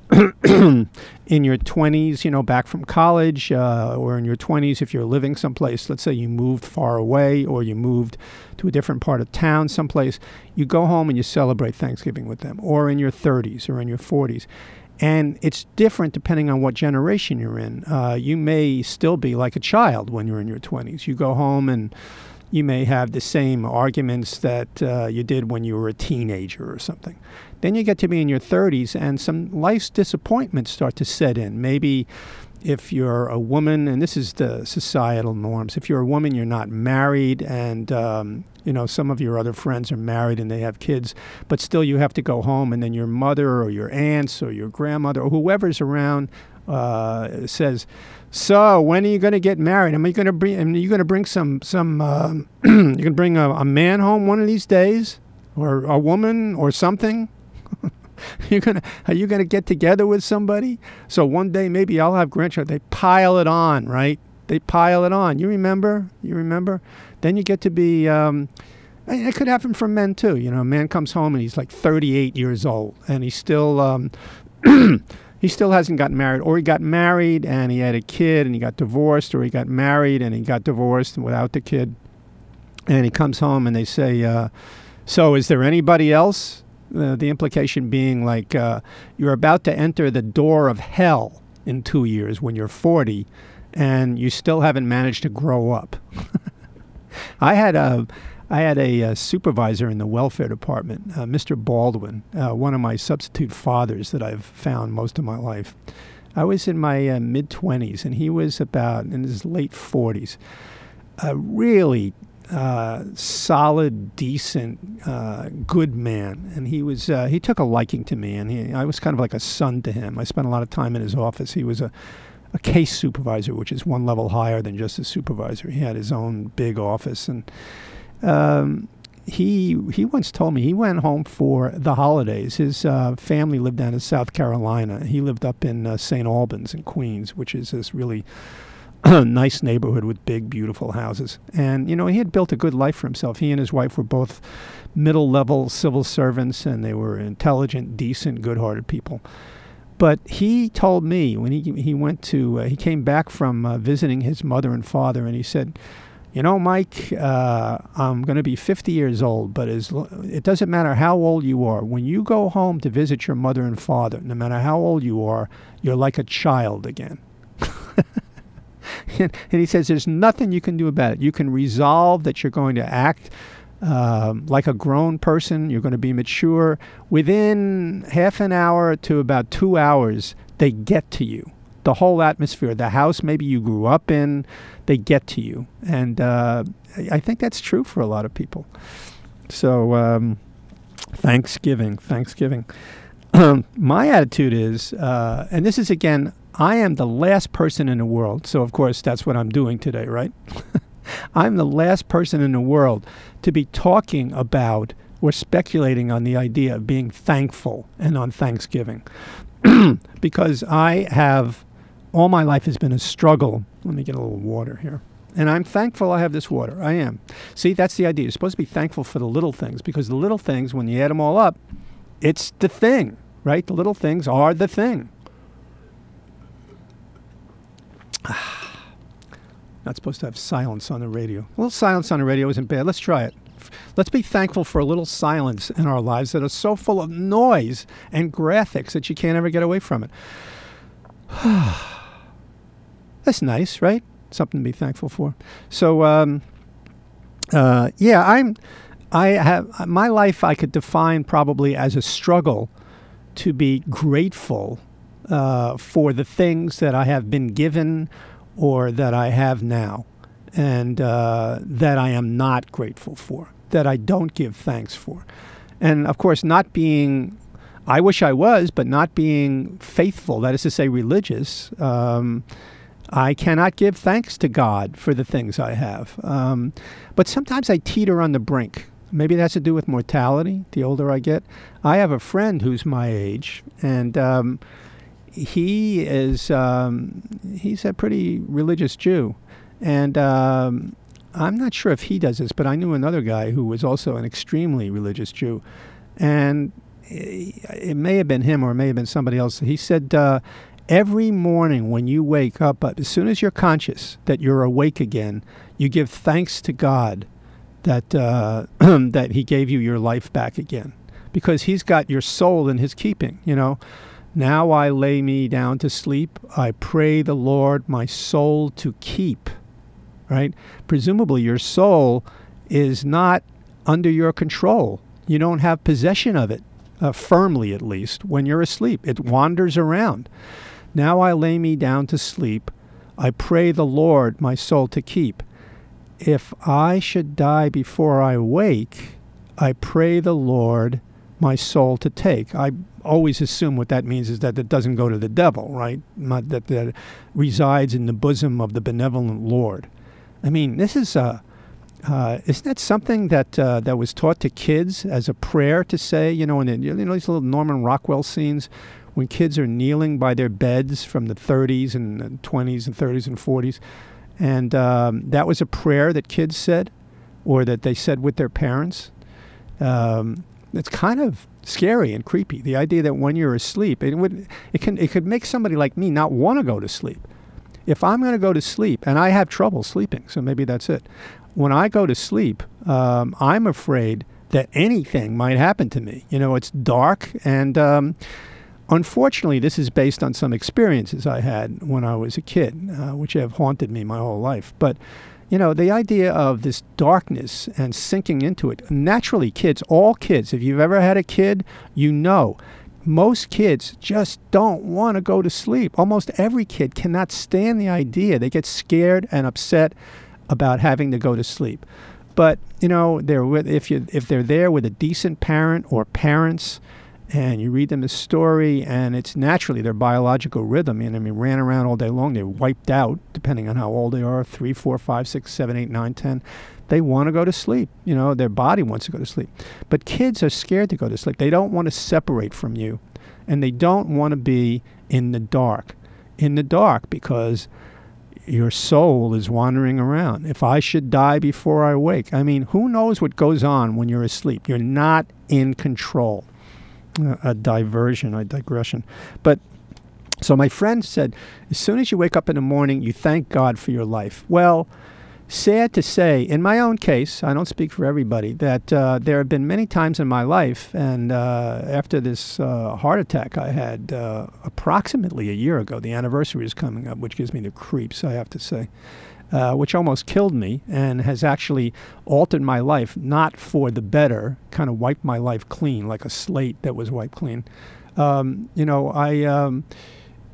in your 20s, back from college, or in your 20s if you're living someplace. Let's say you moved far away or you moved to a different part of town someplace. You go home and you celebrate Thanksgiving with them, or in your 30s or in your 40s. And it's different depending on what generation you're in. You may still be like a child when you're in your 20s. You go home and you may have the same arguments that you did when you were a teenager or something. Then you get to be in your 30s and some life's disappointments start to set in. Maybe if you're a woman, and this is the societal norms, if you're a woman, you're not married, and some of your other friends are married and they have kids, but still you have to go home, and then your mother or your aunts or your grandmother or whoever's around says, "So when are you going to get married? Are you going to bring some you can bring a man home one of these days, or a woman or something? Are you gonna get together with somebody? So one day maybe I'll have grandchildren." They pile it on, right? They pile it on. You remember? Then you get to be. It could happen for men too. A man comes home and he's like 38 years old, and he's still. He still hasn't gotten married, or he got married and he had a kid and he got divorced, or he got married and he got divorced without the kid. And he comes home and they say, "So is there anybody else?" The implication being like you're about to enter the door of hell in 2 years when you're 40 and you still haven't managed to grow up. I had a supervisor in the welfare department, Mr. Baldwin, one of my substitute fathers that I've found most of my life. I was in my mid-20s and he was about in his late 40s. A really solid, decent, good man, and he took a liking to me, and I was kind of like a son to him. I spent a lot of time in his office. He was a case supervisor, which is one level higher than just a supervisor. He had his own big office, and he once told me he went home for the holidays. His family lived down in South Carolina. He lived up in St. Albans in Queens, which is this really nice neighborhood with big, beautiful houses. And, he had built a good life for himself. He and his wife were both middle-level civil servants, and they were intelligent, decent, good-hearted people. But he told me when he came back from visiting his mother and father, and he said, "Mike, I'm going to be 50 years old, but it doesn't matter how old you are. When you go home to visit your mother and father, no matter how old you are, you're like a child again." And he says there's nothing you can do about it. You can resolve that you're going to act like a grown person. You're going to be mature. Within half an hour to about 2 hours, they get to you. the whole atmosphere, the house maybe you grew up in, they get to you. And I think that's true for a lot of people. So Thanksgiving. My attitude is, and this is, again, I am the last person in the world. So, of course, that's what I'm doing today, right? I'm the last person in the world to be talking about or speculating on the idea of being thankful and on Thanksgiving. Because all my life has been a struggle. Let me get a little water here. And I'm thankful I have this water. I am. See, that's the idea. You're supposed to be thankful for the little things, because the little things, when you add them all up, it's the thing, right? The little things are the thing. Not supposed to have silence on the radio. A little silence on the radio isn't bad. Let's try it. Let's be thankful for a little silence in our lives that are so full of noise and graphics that you can't ever get away from it. That's nice, right? Something to be thankful for. So, I have my life I could define probably as a struggle to be grateful for the things that I have been given or that I have now, and that I am not grateful for, that I don't give thanks for. And of course, not being, I wish I was, but not being faithful, that is to say religious, I cannot give thanks to God for the things I have. But sometimes I teeter on the brink. Maybe that's to do with mortality, the older I get. I have a friend who's my age, and he's a pretty religious Jew. And I'm not sure if he does this, but I knew another guy who was also an extremely religious Jew. And it may have been him or it may have been somebody else. He said, every morning when you wake up, as soon as you're conscious that you're awake again, you give thanks to God that that he gave you your life back again, because he's got your soul in his keeping, you know. Now I lay me down to sleep. I pray the Lord my soul to keep, right? Presumably your soul is not under your control. You don't have possession of it, firmly at least, when you're asleep. It wanders around. Now I lay me down to sleep. I pray the Lord my soul to keep. If I should die before I wake, I pray the Lord my soul to take. I always assume what that means is that it doesn't go to the devil, right? Not that it resides in the bosom of the benevolent Lord. I mean, this is isn't that something that that was taught to kids as a prayer to say? You know, in these little Norman Rockwell scenes, when kids are kneeling by their beds from the 30s and 20s and 30s and 40s, and that was a prayer that kids said, or that they said with their parents. It's kind of scary and creepy. The idea that when you're asleep, it could make somebody like me not want to go to sleep. If I'm going to go to sleep, and I have trouble sleeping, so maybe that's it. When I go to sleep, I'm afraid that anything might happen to me. You know, it's dark, and unfortunately, this is based on some experiences I had when I was a kid, which have haunted me my whole life. But you know, the idea of this darkness and sinking into it. Naturally, kids, all kids, if you've ever had a kid, you know, most kids just don't want to go to sleep. Almost every kid cannot stand the idea. They get scared and upset about having to go to sleep. But, you know, if they're there with a decent parent or parents, and you read them a story, and it's naturally their biological rhythm. I mean, ran around all day long. They're wiped out, depending on how old they are, 3, 4, 5, 6, 7, 8, 9, 10. They want to go to sleep. You know, their body wants to go to sleep. But kids are scared to go to sleep. They don't want to separate from you, and they don't want to be in the dark. In the dark, because your soul is wandering around. If I should die before I wake, I mean, who knows what goes on when you're asleep? You're not in control. A digression. But so my friend said, as soon as you wake up in the morning, you thank God for your life. Well, sad to say, in my own case, I don't speak for everybody, that there have been many times in my life, and after this heart attack I had approximately a year ago, the anniversary is coming up, which gives me the creeps, I have to say, which almost killed me and has actually altered my life, not for the better, kind of wiped my life clean, like a slate that was wiped clean. You know,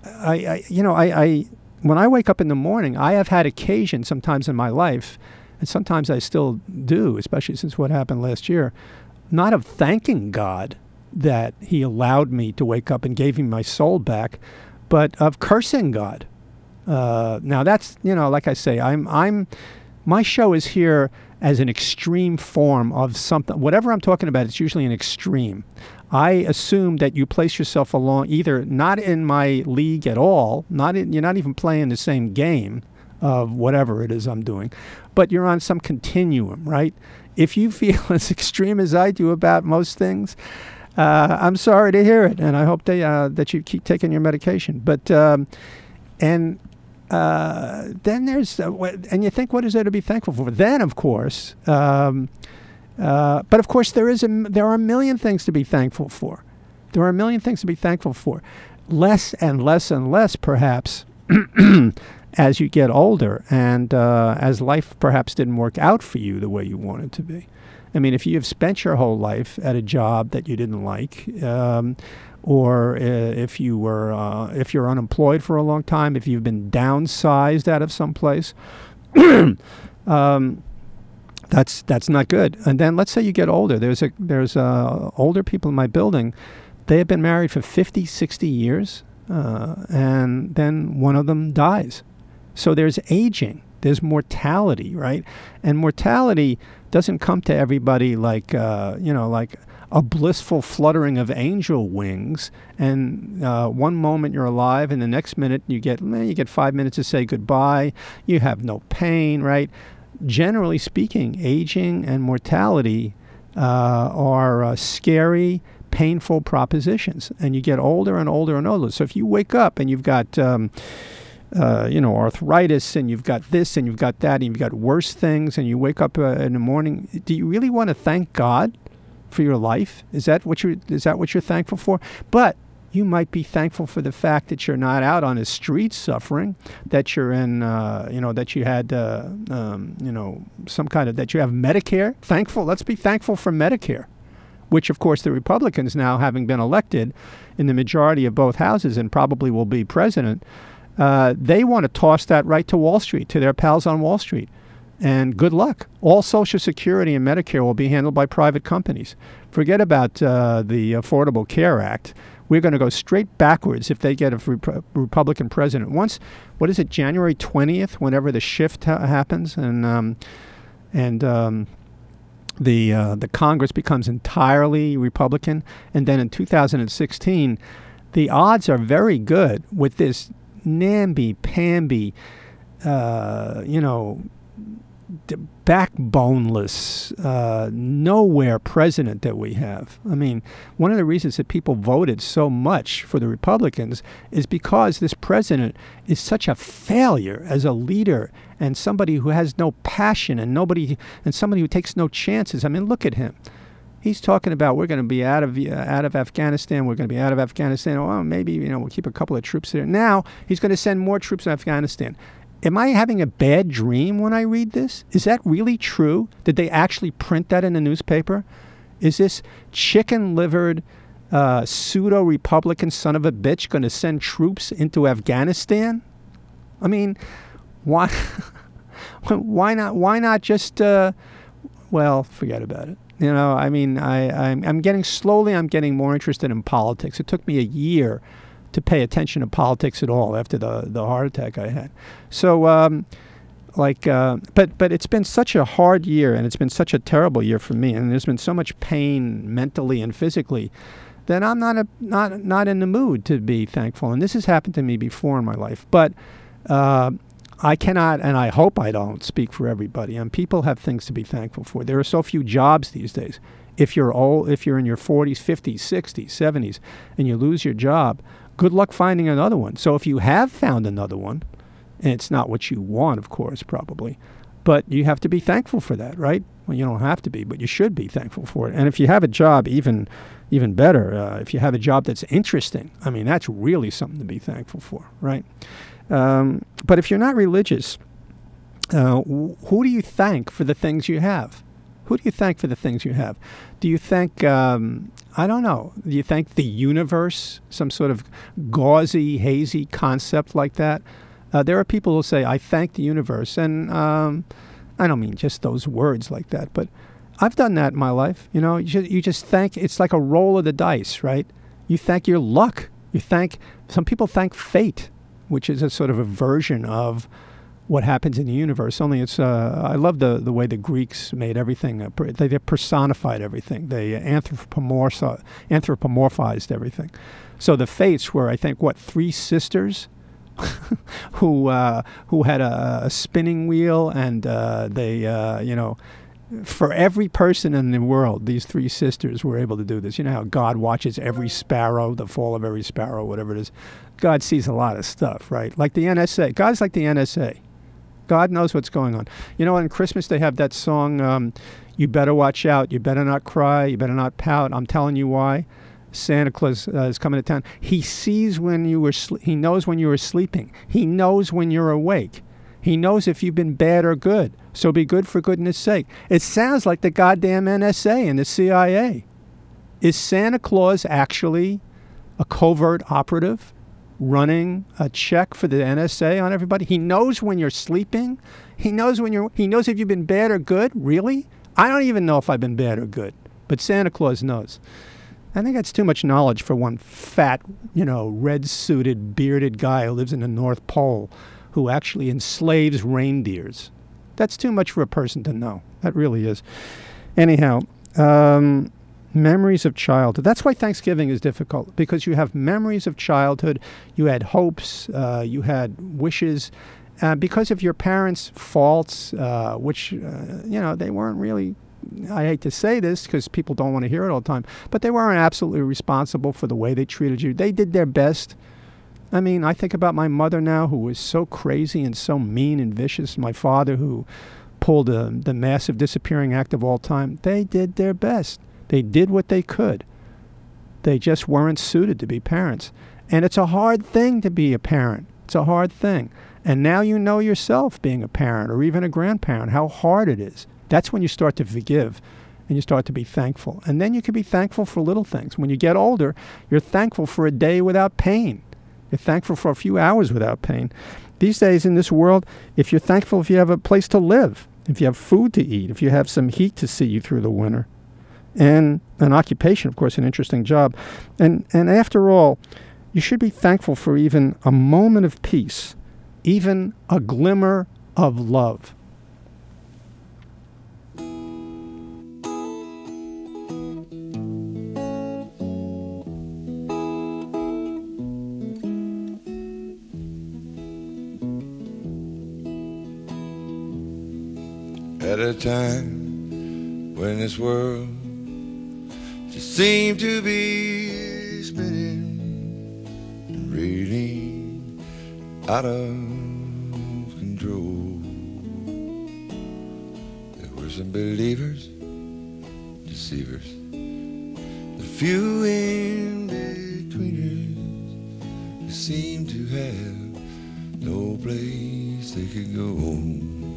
when I wake up in the morning, I have had occasion sometimes in my life, and sometimes I still do, especially since what happened last year, not of thanking God that he allowed me to wake up and gave me my soul back, but of cursing God. Now that's, like I say, my show is here as an extreme form of something. Whatever I'm talking about, it's usually an extreme. I assume that you place yourself along, either not in my league at all, you're not even playing the same game of whatever it is I'm doing, but you're on some continuum, right? If you feel as extreme as I do about most things, I'm sorry to hear it, and I hope that you keep taking your medication. But then there's and you think, what is there to be thankful for? Then, of course, but of course, there are a million things to be thankful for. There are a million things to be thankful for. Less and less and less, perhaps, as you get older, and as life perhaps didn't work out for you the way you wanted it to be. I mean, if you have spent your whole life at a job that you didn't like, or if you're unemployed for a long time, if you've been downsized out of some place, that's not good. And then let's say you get older. There's older people in my building. They have been married for 50, 60 years, and then one of them dies. So there's aging. There's mortality, right? And mortality doesn't come to everybody like a blissful fluttering of angel wings. And one moment you're alive, and the next minute you get 5 minutes to say goodbye. You have no pain, right? Generally speaking, aging and mortality are scary, painful propositions. And you get older and older and older. So if you wake up and you've got arthritis, and you've got this, and you've got that, and you've got worse things, and you wake up in the morning, do you really want to thank God for your life? Is that what you're thankful for? But you might be thankful for the fact that you're not out on the streets suffering, that you're in, that you had, that you have Medicare. Let's be thankful for Medicare, which, of course, the Republicans now, having been elected in the majority of both houses and probably will be president, they want to toss that right to Wall Street, to their pals on Wall Street. And good luck. All Social Security and Medicare will be handled by private companies. Forget about the Affordable Care Act. We're going to go straight backwards if they get a Republican president. Once, January 20th, whenever the shift happens, and the Congress becomes entirely Republican, and then in 2016, the odds are very good with this namby-pamby, backboneless, nowhere president that we have. I mean, one of the reasons that people voted so much for the Republicans is because this president is such a failure as a leader, and somebody who has no passion, and somebody who takes no chances. I mean, look at him. He's talking about we're going to be out of Afghanistan. We're going to be out of Afghanistan. Oh, maybe we'll keep a couple of troops there. Now he's going to send more troops to Afghanistan. Am I having a bad dream when I read this? Is that really true? Did they actually print that in the newspaper? Is this chicken-livered, pseudo-Republican son of a bitch going to send troops into Afghanistan? I mean, why? Why not? Why not just? Forget about it. I mean, I'm getting more interested in politics. It took me a year to pay attention to politics at all after the heart attack I had. So, but it's been such a hard year, and it's been such a terrible year for me, and there's been so much pain mentally and physically that I'm not in the mood to be thankful. And this has happened to me before in my life, but I cannot, and I hope I don't speak for everybody. And people have things to be thankful for. There are so few jobs these days. If you're old, if you're in your 40s, 50s, 60s, 70s, and you lose your job, good luck finding another one. So if you have found another one, and it's not what you want, of course, probably, but you have to be thankful for that, right? Well, you don't have to be, but you should be thankful for it. And if you have a job, even better, if you have a job that's interesting, I mean, that's really something to be thankful for, right? But if you're not religious, who do you thank for the things you have? Who do you thank for the things you have? Do you thank, I don't know, do you thank the universe, some sort of gauzy, hazy concept like that? There are people who say, I thank the universe. And I don't mean just those words like that, but I've done that in my life. You know, you just thank, it's like a roll of the dice, right? You thank your luck. Some people thank fate, which is a sort of a version of what happens in the universe. Only it's, I love the way the Greeks made everything. They personified everything. They anthropomorphized everything. So the fates were, I think, three sisters who had a spinning wheel, and for every person in the world, these three sisters were able to do this. You know how God watches every sparrow, the fall of every sparrow, whatever it is. God sees a lot of stuff, right? Like the NSA. God's like the NSA. God knows what's going on. You know, on Christmas they have that song, you better watch out, you better not cry, you better not pout, I'm telling you why. Santa Claus is coming to town. He sees when you were, he knows when you were sleeping. He knows when you're awake. He knows if you've been bad or good. So be good for goodness sake. It sounds like the goddamn NSA and the CIA. Is Santa Claus actually a covert operative running a check for the NSA on everybody? He knows when you're sleeping. He knows if you've been bad or good. Really? I don't even know if I've been bad or good, but Santa Claus knows. I think that's too much knowledge for one fat, red-suited, bearded guy who lives in the North Pole who actually enslaves reindeers. That's too much for a person to know. That really is. Anyhow, memories of childhood. That's why Thanksgiving is difficult, because you have memories of childhood. You had hopes. You had wishes. Because of your parents' faults, which, they weren't really, I hate to say this because people don't want to hear it all the time, but they weren't absolutely responsible for the way they treated you. They did their best. I mean, I think about my mother now, who was so crazy and so mean and vicious. My father, who pulled the massive disappearing act of all time. They did their best. They did what they could. They just weren't suited to be parents. And it's a hard thing to be a parent. It's a hard thing. And now you know yourself, being a parent or even a grandparent, how hard it is. That's when you start to forgive and you start to be thankful. And then you can be thankful for little things. When you get older, you're thankful for a day without pain. You're thankful for a few hours without pain. These days in this world, if you're thankful if you have a place to live, if you have food to eat, if you have some heat to see you through the winter, and an occupation, of course, an interesting job. And after all, you should be thankful for even a moment of peace, even a glimmer of love. At a time when this world just seemed to be spinning, reeling out of control, there were some believers, deceivers, the few in betweeners who seemed to have no place they could go.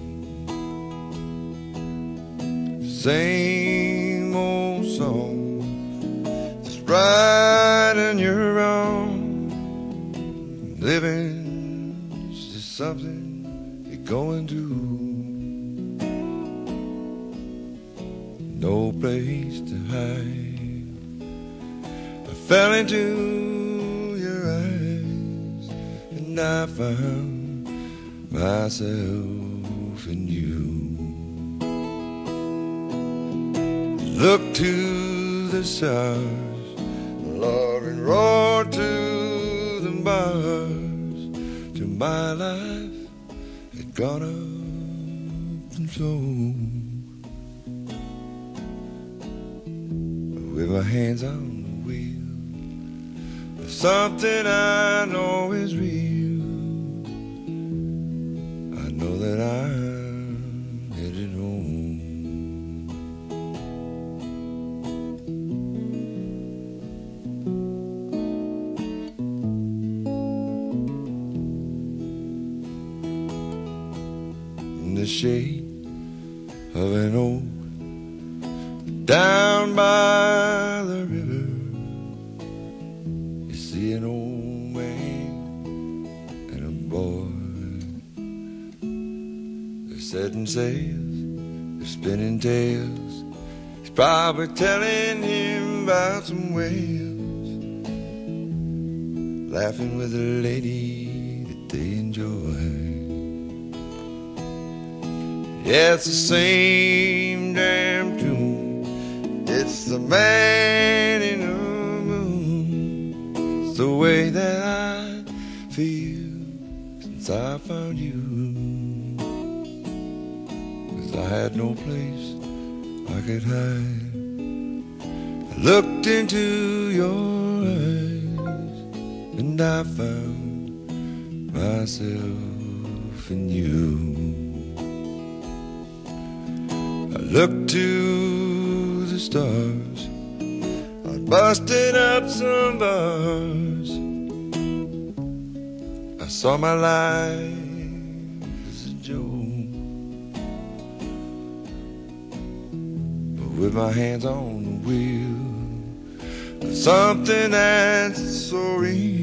Same old song, just riding you around. Living's just something you're going through. No place to hide. I fell into your eyes, and I found myself in you. Look to the stars, Lord, and roar to the bars, till my life had gone up and so. With my hands on the wheel, of something I know is real, I know that I'm headed home. The shade of an old Down by the river, you see an old man and a boy. They're setting sails, they're spinning tales. He's probably telling him about some whales, laughing with a lady that they enjoy. Yeah, it's the same damn tune. It's the man in the moon. It's the way that I feel since I found you. 'Cause I had no place I could hide. I looked into your eyes and I found myself in you. I looked to the stars, I busted up some bars. I saw my life as a joke, but with my hands on the wheel of something that's so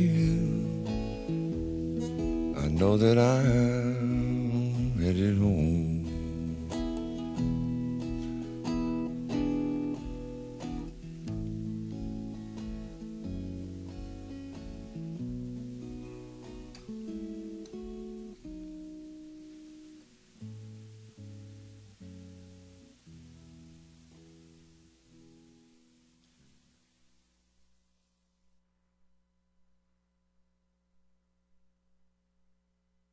real, I know that I'm headed home.